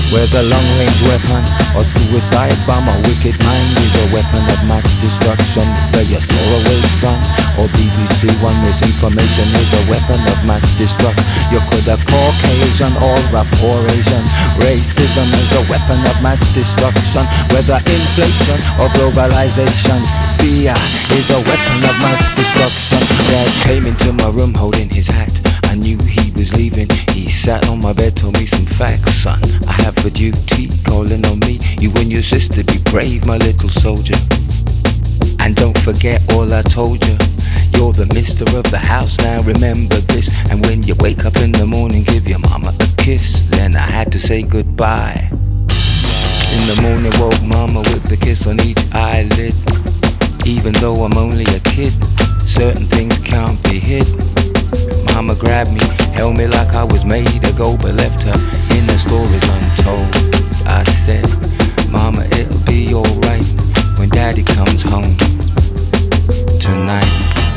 Where the long-range weapon or suicide bomber, wicked mind is a weapon of mass destruction. Where your Soraway son or BBC One misinformation is a weapon of mass destruction. You could have Caucasian or rapport Asian. Racism is a weapon of mass destruction. Whether inflation or globalization, fear is a weapon of mass destruction. Dad came into my room holding his hat. I knew he was leaving. He sat on my bed, told me some facts, son. I have a duty calling on me. You and your sister, be brave, my little soldier. And don't forget all I told you. You're the mister of the house, now remember this. And when you wake up in the morning, give your mama a kiss. Then I had to say goodbye. In the morning, woke mama with a kiss on each eyelid. Even though I'm only a kid, certain things can't be hid. Mama grabbed me, held me like I was made to go, but left her in the stories untold. I said, Mama, it'll be alright when Daddy comes home tonight.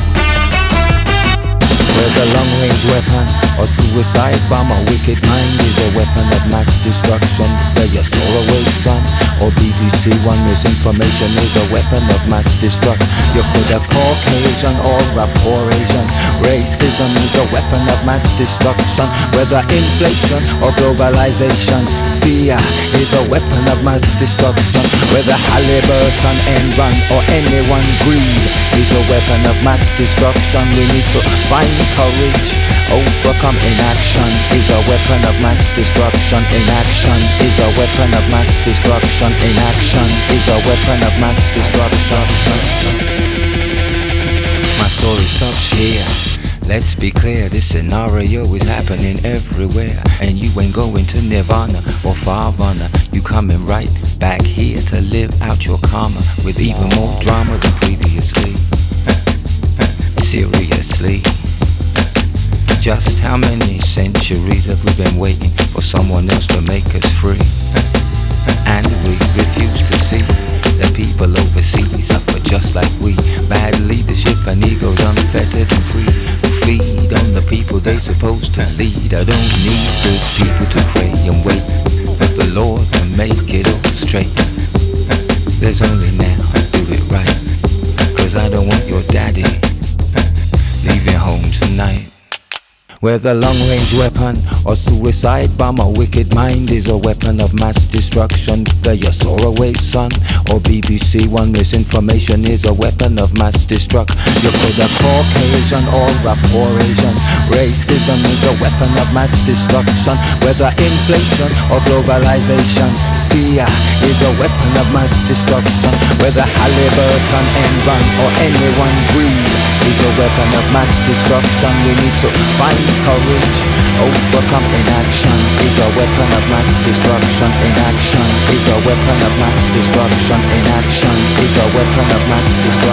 Where the long-range weapon or suicide bomber, wicked mind is a weapon of mass destruction. Where your Soraway son or BBC One misinformation is a weapon of mass destruction. You could have Caucasian or rapport Asian. Racism is a weapon of mass destruction. Whether inflation or globalization, fear is a weapon of mass destruction. Whether Halliburton, Enron or anyone, greed is a weapon of mass destruction. We need to find courage, overcome inaction is a weapon of mass destruction. Inaction is a weapon of mass destruction. Inaction is a weapon of mass destruction. My story stops here. Let's be clear, this scenario is happening everywhere. And you ain't going to Nirvana or Farvana. You coming right back here to live out your karma with even more drama than previously. Seriously. Just how many centuries have we been waiting for someone else to make us free? And we refuse to see that people overseas suffer just like we. Bad leadership and egos unfettered and free, who feed on the people they supposed to lead. I don't need good people to pray and wait for the Lord to make it all straight. There's only now, do it right, 'cause I don't want your daddy leaving home tonight. Where the long-range weapon or suicide bomber, wicked mind is a weapon of mass destruction. Where your Soraway son or BBC One misinformation is a weapon of mass destruction. You could have Caucasian or rapport Asian. Racism is a weapon of mass destruction. Whether inflation or globalization, fear is a weapon of mass destruction. Whether Halliburton, Enron or anyone, greed is a weapon of mass destruction. We need to find courage, overcome inaction is a weapon of mass destruction. Inaction is a weapon of mass destruction. Inaction is a weapon of mass destruction.